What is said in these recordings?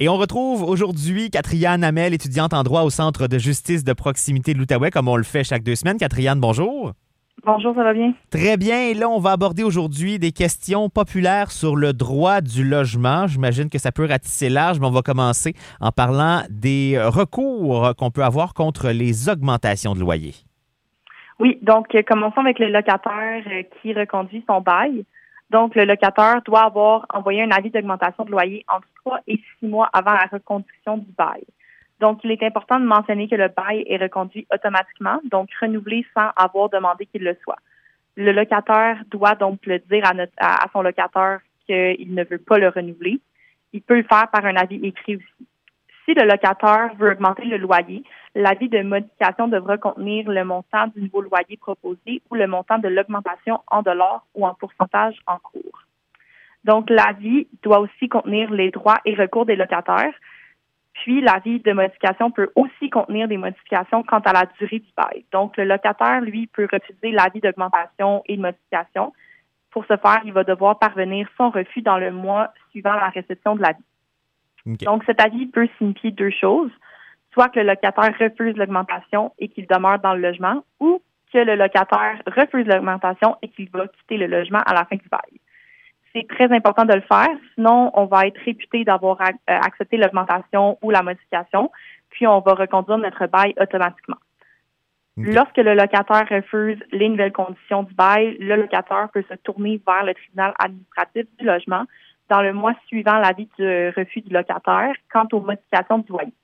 Et on retrouve aujourd'hui Catherine Hamel, étudiante en droit au Centre de justice de proximité de l'Outaouais, comme on le fait chaque 2 semaines. Catherine, bonjour. Bonjour, ça va bien? Très bien. Et là, on va aborder aujourd'hui des questions populaires sur le droit du logement. J'imagine que ça peut ratisser large, mais on va commencer en parlant des recours qu'on peut avoir contre les augmentations de loyer. Oui, donc commençons avec le locataire qui reconduit son bail. Donc, le locataire doit avoir envoyé un avis d'augmentation de loyer entre 3 et 6 mois avant la reconduction du bail. Donc, il est important de mentionner que le bail est reconduit automatiquement, donc renouvelé sans avoir demandé qu'il le soit. Le locataire doit donc le dire à son locataire qu'il ne veut pas le renouveler. Il peut le faire par un avis écrit aussi. Si le locataire veut augmenter le loyer, l'avis de modification devra contenir le montant du nouveau loyer proposé ou le montant de l'augmentation en dollars ou en pourcentage en cours. Donc, l'avis doit aussi contenir les droits et recours des locataires. Puis, l'avis de modification peut aussi contenir des modifications quant à la durée du bail. Donc, le locataire, lui, peut refuser l'avis d'augmentation et de modification. Pour ce faire, il va devoir parvenir son refus dans le mois suivant la réception de l'avis. Okay. Donc, cet avis peut signifier 2 choses. Soit que le locataire refuse l'augmentation et qu'il demeure dans le logement, ou que le locataire refuse l'augmentation et qu'il va quitter le logement à la fin du bail. C'est très important de le faire, sinon on va être réputé d'avoir accepté l'augmentation ou la modification, puis on va reconduire notre bail automatiquement. Okay. Lorsque le locataire refuse les nouvelles conditions du bail, le locataire peut se tourner vers le tribunal administratif du logement dans le mois suivant l'avis du refus du locataire quant aux modifications du loyer.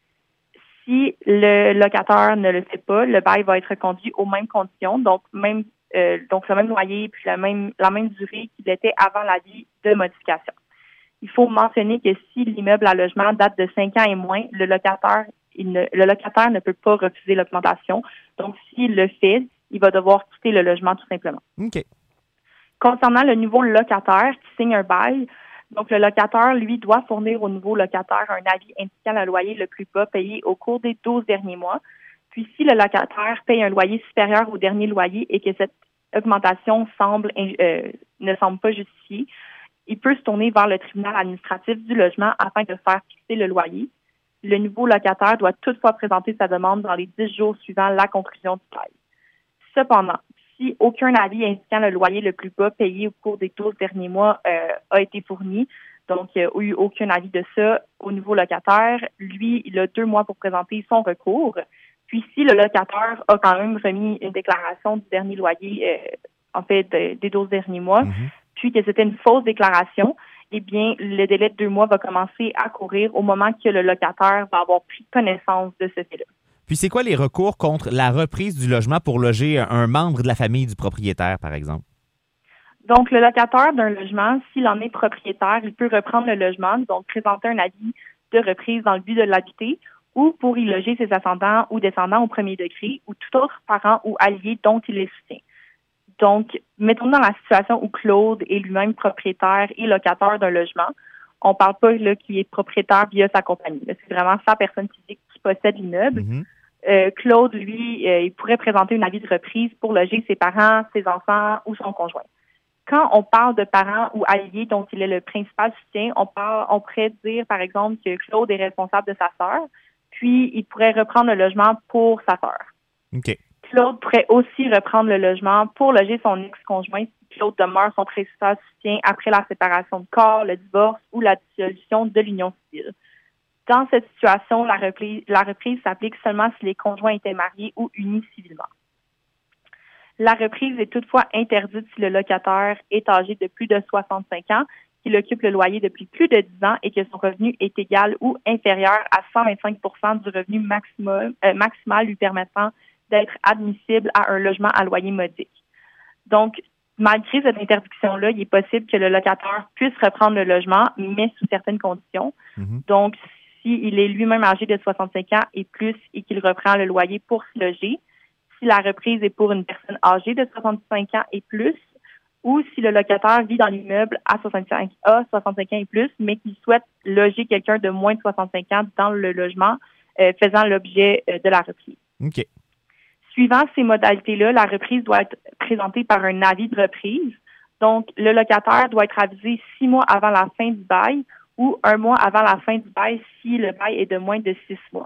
Si le locataire ne le fait pas, le bail va être reconduit aux mêmes conditions, donc le même loyer puis la même durée qu'il était avant l'avis de modification. Il faut mentionner que si l'immeuble à logement date de 5 ans et moins, le locataire ne peut pas refuser l'augmentation. Donc, s'il le fait, il va devoir quitter le logement tout simplement. OK. Concernant le nouveau locataire qui signe un bail, donc le locataire, lui, doit fournir au nouveau locataire un avis indiquant le loyer le plus bas payé au cours des 12 derniers mois. Puis, si le locataire paye un loyer supérieur au dernier loyer et que cette augmentation ne semble pas justifiée, il peut se tourner vers le tribunal administratif du logement afin de faire fixer le loyer. Le nouveau locataire doit toutefois présenter sa demande dans les 10 jours suivant la conclusion du bail. Cependant, si aucun avis indiquant le loyer le plus bas payé au cours des 12 derniers mois a été fourni, donc il n'y a eu aucun avis de ça au nouveau locataire, lui, il a 2 mois pour présenter son recours. Puis si le locataire a quand même remis une déclaration du dernier loyer, des 12 derniers mois, puis que c'était une fausse déclaration, eh bien, le délai de 2 mois va commencer à courir au moment que le locataire va avoir pris connaissance de ce fait-là. Puis c'est quoi les recours contre la reprise du logement pour loger un membre de la famille du propriétaire, par exemple? Donc, le locataire d'un logement, s'il en est propriétaire, il peut reprendre le logement, donc présenter un avis de reprise dans le but de l'habiter ou pour y loger ses ascendants ou descendants au premier degré ou tout autre parent ou allié dont il les soutient. Donc, mettons-nous dans la situation où Claude est lui-même propriétaire et locataire d'un logement. On ne parle pas qu'il est propriétaire via sa compagnie. Là, c'est vraiment sa personne physique qui possède l'immeuble. Claude, lui, il pourrait présenter un avis de reprise pour loger ses parents, ses enfants ou son conjoint. Quand on parle de parents ou alliés dont il est le principal soutien, on pourrait dire, par exemple, que Claude est responsable de sa sœur, puis il pourrait reprendre le logement pour sa sœur. OK. Claude pourrait aussi reprendre le logement pour loger son ex-conjoint si Claude demeure son principal soutien après la séparation de corps, le divorce ou la dissolution de l'union civile. Dans cette situation, la reprise s'applique seulement si les conjoints étaient mariés ou unis civilement. La reprise est toutefois interdite si le locataire est âgé de plus de 65 ans, qu'il occupe le loyer depuis plus de 10 ans et que son revenu est égal ou inférieur à 125 % du revenu maximal lui permettant d'être admissible à un logement à loyer modique. Donc, malgré cette interdiction-là, il est possible que le locataire puisse reprendre le logement, mais sous certaines conditions. Donc, s'il est lui-même âgé de 65 ans et plus et qu'il reprend le loyer pour se loger, si la reprise est pour une personne âgée de 65 ans et plus, ou si le locataire vit dans l'immeuble à 65 ans et plus, mais qu'il souhaite loger quelqu'un de moins de 65 ans dans le logement faisant l'objet de la reprise. OK. Suivant ces modalités-là, la reprise doit être présentée par un avis de reprise. Donc, le locataire doit être avisé 6 mois avant la fin du bail ou 1 mois avant la fin du bail si le bail est de moins de 6 mois.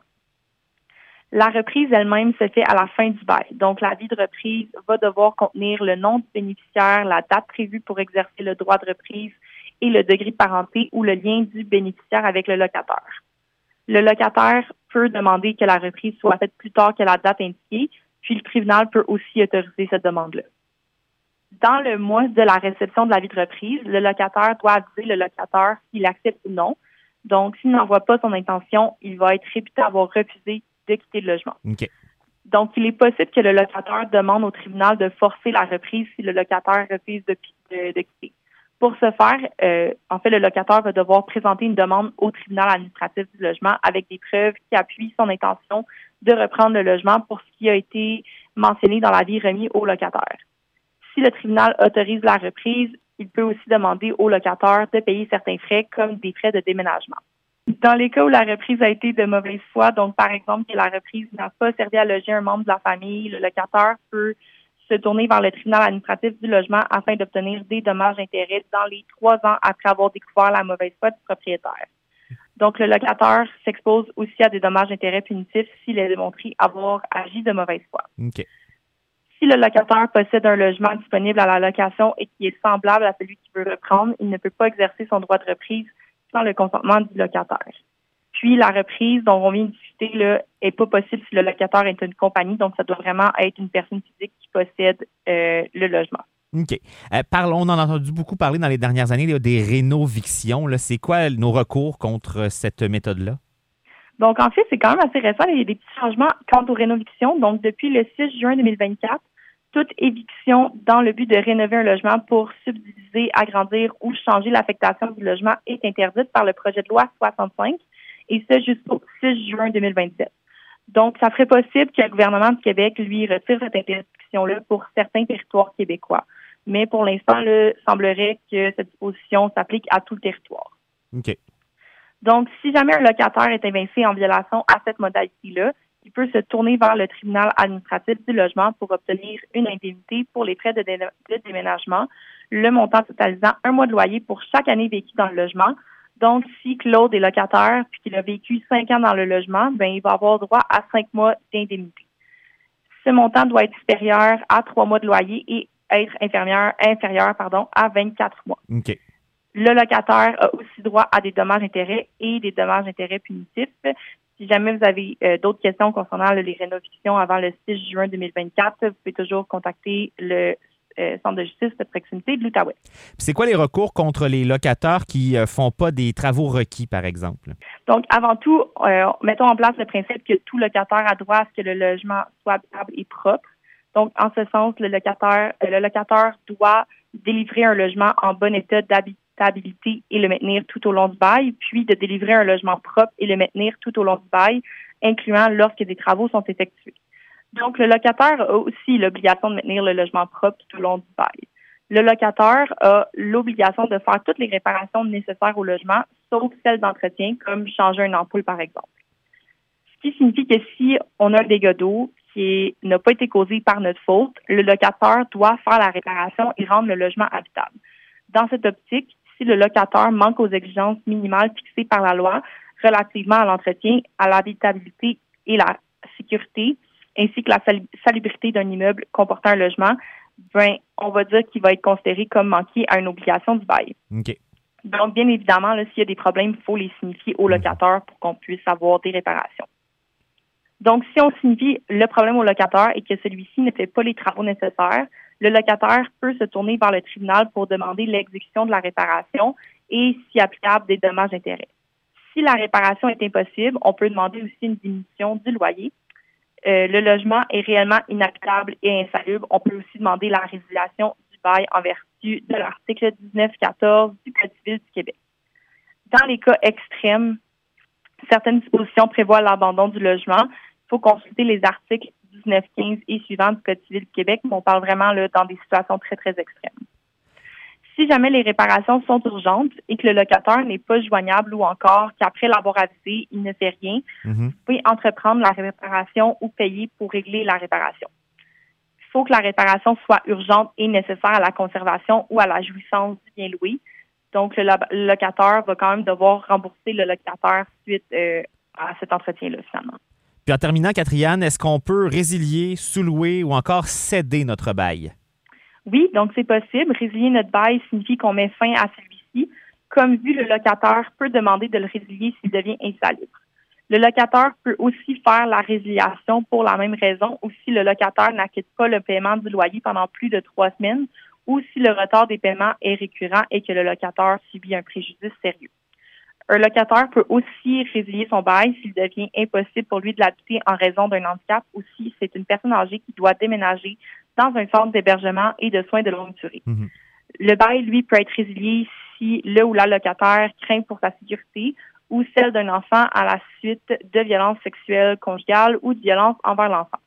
La reprise elle-même se fait à la fin du bail. Donc, l'avis de reprise va devoir contenir le nom du bénéficiaire, la date prévue pour exercer le droit de reprise et le degré de parenté ou le lien du bénéficiaire avec le locataire. Le locataire peut demander que la reprise soit faite plus tard que la date indiquée, puis le tribunal peut aussi autoriser cette demande-là. Dans le mois de la réception de l'avis de reprise, le locataire doit aviser le locataire s'il accepte ou non. Donc, s'il n'envoie pas son intention, il va être réputé avoir refusé de quitter le logement. OK. Donc, il est possible que le locataire demande au tribunal de forcer la reprise si le locataire refuse de quitter. Pour ce faire, en fait, le locataire va devoir présenter une demande au tribunal administratif du logement avec des preuves qui appuient son intention de reprendre le logement pour ce qui a été mentionné dans l'avis remis au locataire. Si le tribunal autorise la reprise, il peut aussi demander au locataire de payer certains frais comme des frais de déménagement. Dans les cas où la reprise a été de mauvaise foi, donc par exemple que la reprise n'a pas servi à loger un membre de la famille, le locataire peut se tourner vers le tribunal administratif du logement afin d'obtenir des dommages-intérêts dans les 3 ans après avoir découvert la mauvaise foi du propriétaire. Donc, le locataire s'expose aussi à des dommages-intérêts punitifs s'il est démontré avoir agi de mauvaise foi. OK. Si le locataire possède un logement disponible à la location et qui est semblable à celui qu'il veut reprendre, il ne peut pas exercer son droit de reprise sans le consentement du locataire. Puis, la reprise dont on vient de discuter là, est pas possible si le locataire est une compagnie, donc ça doit vraiment être une personne physique qui possède le logement. OK. On en a entendu beaucoup parler dans les dernières années là, des rénovictions. Là. C'est quoi nos recours contre cette méthode-là? Donc, en fait, c'est quand même assez récent. Il y a des petits changements quant aux rénovictions. Donc, depuis le 6 juin 2024, toute éviction dans le but de rénover un logement pour subdiviser, agrandir ou changer l'affectation du logement est interdite par le projet de loi 65, et ce jusqu'au 6 juin 2027. Donc, ça serait possible que le gouvernement du Québec, lui, retire cette interdiction-là pour certains territoires québécois. Mais pour l'instant, il semblerait que cette disposition s'applique à tout le territoire. OK. Donc, si jamais un locataire est évincé en violation à cette modalité-là, il peut se tourner vers le tribunal administratif du logement pour obtenir une indemnité pour les frais de déménagement, le montant totalisant 1 mois de loyer pour chaque année vécue dans le logement. Donc, si Claude est locataire puis qu'il a vécu 5 ans dans le logement, il va avoir droit à 5 mois d'indemnité. Ce montant doit être supérieur à 3 mois de loyer et être inférieur à 24 mois. OK. Le locataire a aussi droit à des dommages-intérêts et des dommages-intérêts punitifs. Si jamais vous avez d'autres questions concernant les rénovictions avant le 6 juin 2024, vous pouvez toujours contacter le Centre de justice de proximité de l'Outaouais. C'est quoi les recours contre les locataires qui font pas des travaux requis, par exemple? Donc, avant tout, mettons en place le principe que tout locataire a droit à ce que le logement soit habitable et propre. Donc, en ce sens, le locataire doit délivrer un logement en bon état d'habitabilité et le maintenir tout au long du bail, puis de délivrer un logement propre et le maintenir tout au long du bail, incluant lorsque des travaux sont effectués. Donc, le locataire a aussi l'obligation de maintenir le logement propre tout au long du bail. Le locataire a l'obligation de faire toutes les réparations nécessaires au logement, sauf celles d'entretien, comme changer une ampoule, par exemple. Ce qui signifie que si on a un dégât d'eau qui n'a pas été causé par notre faute, le locataire doit faire la réparation et rendre le logement habitable. Dans cette optique, si le locataire manque aux exigences minimales fixées par la loi relativement à l'entretien, à l'habitabilité et la sécurité, ainsi que la salubrité d'un immeuble comportant un logement, on va dire qu'il va être considéré comme manqué à une obligation du bail. OK. Donc, bien évidemment, là, s'il y a des problèmes, il faut les signifier au locataire pour qu'on puisse avoir des réparations. Donc, si on signifie le problème au locataire et que celui-ci ne fait pas les travaux nécessaires, le locataire peut se tourner vers le tribunal pour demander l'exécution de la réparation et, si applicable, des dommages-intérêts. Si la réparation est impossible, on peut demander aussi une diminution du loyer. Le logement est réellement inhabitable et insalubre. On peut aussi demander la résiliation du bail en vertu de l'article 1914 du Code civil du Québec. Dans les cas extrêmes, certaines dispositions prévoient l'abandon du logement. Il faut consulter les articles 1915 et suivants du Code civil du Québec, mais on parle vraiment là, dans des situations très, très extrêmes. Si jamais les réparations sont urgentes et que le locataire n'est pas joignable ou encore qu'après l'avoir avisé, il ne fait rien, vous pouvez entreprendre la réparation ou payer pour régler la réparation. Il faut que la réparation soit urgente et nécessaire à la conservation ou à la jouissance du bien loué. Donc, le locataire va quand même devoir rembourser le locataire suite à cet entretien-là, finalement. Puis en terminant, Catherine, est-ce qu'on peut résilier, sous-louer ou encore céder notre bail? Oui, donc c'est possible. Résilier notre bail signifie qu'on met fin à celui-ci. Comme vu, le locataire peut demander de le résilier s'il devient insalubre. Le locataire peut aussi faire la résiliation pour la même raison ou si le locataire n'acquitte pas le paiement du loyer pendant plus de 3 semaines ou si le retard des paiements est récurrent et que le locataire subit un préjudice sérieux. Un locataire peut aussi résilier son bail s'il devient impossible pour lui de l'habiter en raison d'un handicap ou si c'est une personne âgée qui doit déménager dans un centre d'hébergement et de soins de longue durée. Mm-hmm. Le bail, lui, peut être résilié si le ou la locataire craint pour sa sécurité ou celle d'un enfant à la suite de violences sexuelles conjugales ou de violences envers l'enfant.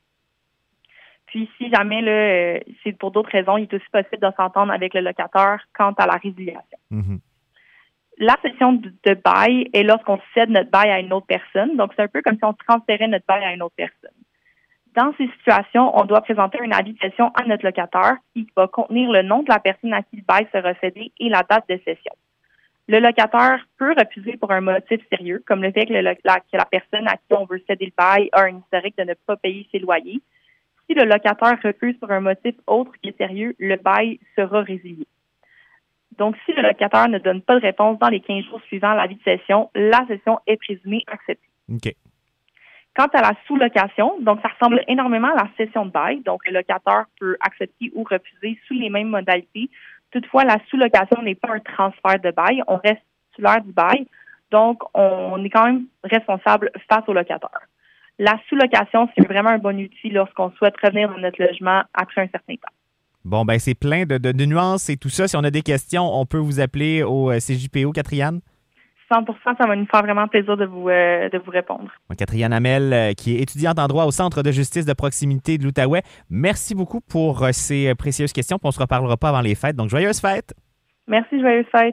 Puis, si jamais c'est pour d'autres raisons, il est aussi possible de s'entendre avec le locataire quant à la résiliation. Mm-hmm. La cession de bail est lorsqu'on cède notre bail à une autre personne. Donc, c'est un peu comme si on transférait notre bail à une autre personne. Dans ces situations, on doit présenter un avis de cession à notre locataire qui va contenir le nom de la personne à qui le bail sera cédé et la date de cession. Le locataire peut refuser pour un motif sérieux, comme le fait que la personne à qui on veut céder le bail a un historique de ne pas payer ses loyers. Si le locataire refuse pour un motif autre qui est sérieux, le bail sera résilié. Donc, si le locataire ne donne pas de réponse dans les 15 jours suivant l'avis de cession, la cession est présumée acceptée. OK. Quant à la sous-location, donc ça ressemble énormément à la cession de bail. Donc, le locataire peut accepter ou refuser sous les mêmes modalités. Toutefois, la sous-location n'est pas un transfert de bail. On reste titulaire du bail. Donc, on est quand même responsable face au locataire. La sous-location, c'est vraiment un bon outil lorsqu'on souhaite revenir dans notre logement après un certain temps. Bon, ben c'est plein de nuances et tout ça. Si on a des questions, on peut vous appeler au CJPO, Catherine? 100%, ça va nous faire vraiment plaisir de vous répondre. Catherine Hamel, qui est étudiante en droit au Centre de justice de proximité de l'Outaouais. Merci beaucoup pour ces précieuses questions. On ne se reparlera pas avant les fêtes. Donc, joyeuses fêtes! Merci, joyeuses fêtes!